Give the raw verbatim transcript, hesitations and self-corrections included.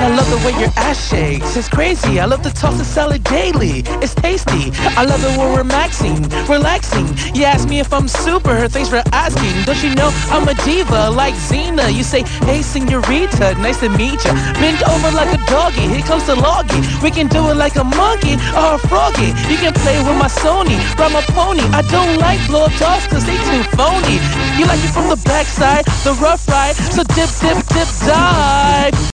I love the way your ass shakes. It's crazy. I love to toss the salad daily. It's tasty. I love it when we're maxing, relaxing. You ask me if I'm super. Thanks for asking. Don't you know I'm a diva like Xena? You say, hey, senorita, nice to meet ya. Bend over like a doggy. Here comes the loggy. We can do it like a monkey or a froggy. You can play with my Sony, ride my pony. I don't like blow up dolls cause they too phony. You like it from the backside, the rough ride. So dip, dip, dip, dive.